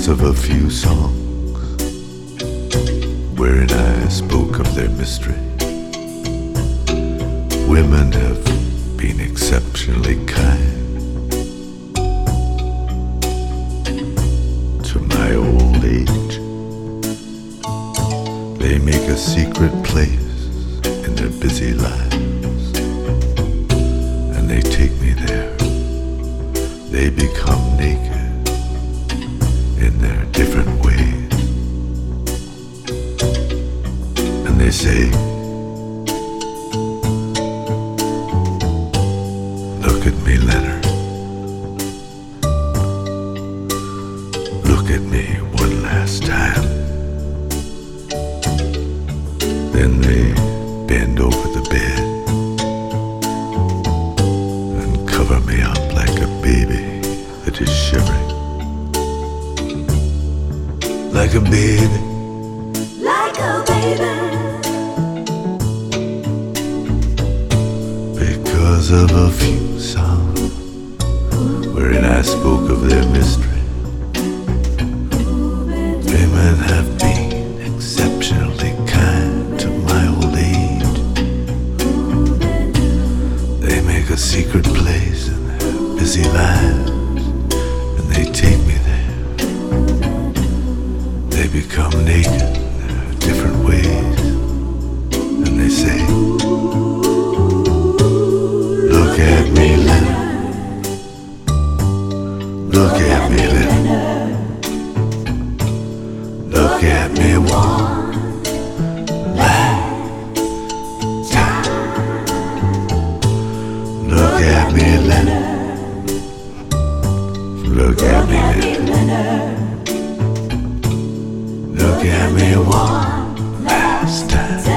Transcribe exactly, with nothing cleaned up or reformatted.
because of a few songs wherein I spoke of their mystery. Women have been exceptionally kind to my old age. They make a secret place in their busy lives, and they take me there. They become naked in their different ways, and they say, "Look at me, Leonard. Look at me one last time." Then they bend over the bed and cover me up like a baby that is shivering. Like a baby. Like a baby. Because of a few songs wherein I spoke of their mystery. Women have been exceptionally kind to my old age. They make a secret place in their busy lives, and they take me there. They become naked in their different ways, and they say, "Look at me, Leonard. Look at me, Leonard. Look at me one last time. Look at me, Leonard. Look at me, Leonard. Look at me one last time."